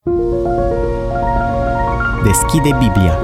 Deschide Biblia.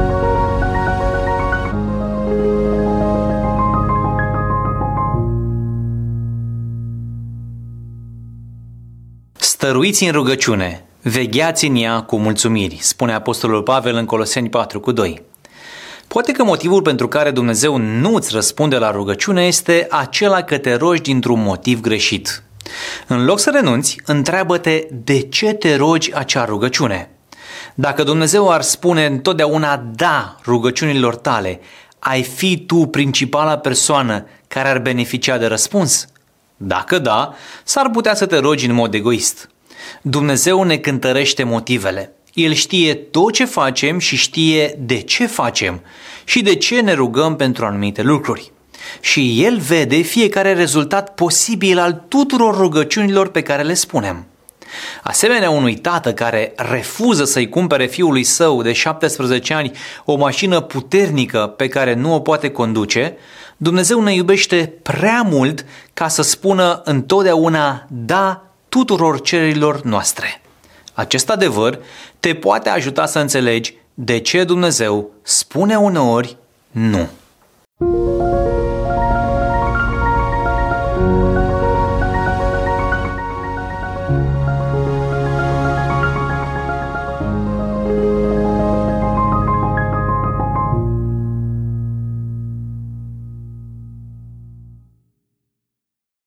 Stăruiți în rugăciune, vegheați în ea cu mulțumiri, spune Apostolul Pavel în Coloseni 4:2. Poate că motivul pentru care Dumnezeu nu îți răspunde la rugăciune este acela că te rogi dintr-un motiv greșit. În loc să renunți, întreabă-te de ce te rogi acea rugăciune. Dacă Dumnezeu ar spune întotdeauna da rugăciunilor tale, ai fi tu principala persoană care ar beneficia de răspuns? Dacă da, s-ar putea să te rogi în mod egoist. Dumnezeu ne cântărește motivele. El știe tot ce facem și știe de ce facem și de ce ne rugăm pentru anumite lucruri. Și El vede fiecare rezultat posibil al tuturor rugăciunilor pe care le spunem. Asemenea unui tată care refuză să-i cumpere fiului său de 17 ani o mașină puternică pe care nu o poate conduce, Dumnezeu ne iubește prea mult ca să spună întotdeauna da tuturor cererilor noastre. Acest adevăr te poate ajuta să înțelegi de ce Dumnezeu spune uneori nu.